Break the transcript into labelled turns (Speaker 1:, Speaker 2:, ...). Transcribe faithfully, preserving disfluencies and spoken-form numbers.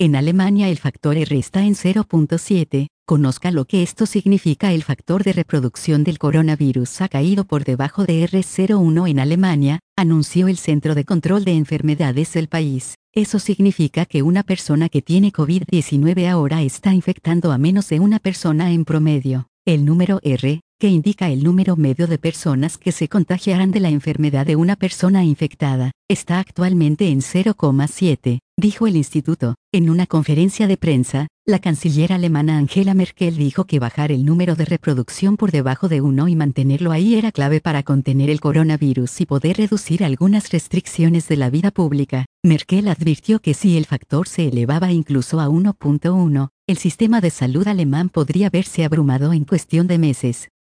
Speaker 1: En Alemania el factor R está en cero punto siete. Conozca lo que esto significa. El factor de reproducción del coronavirus ha caído por debajo de R cero punto uno en Alemania, anunció el Centro de Control de Enfermedades del país. Eso significa que una persona que tiene COVID diecinueve ahora está infectando a menos de una persona en promedio. El número R, que indica el número medio de personas que se contagiarán de la enfermedad de una persona infectada, está actualmente en cero coma siete, dijo el instituto. En una conferencia de prensa, la canciller alemana Angela Merkel dijo que bajar el número de reproducción por debajo de uno y mantenerlo ahí era clave para contener el coronavirus y poder reducir algunas restricciones de la vida pública. Merkel advirtió que si el factor se elevaba incluso a uno punto uno, el sistema de salud alemán podría verse abrumado en cuestión de meses.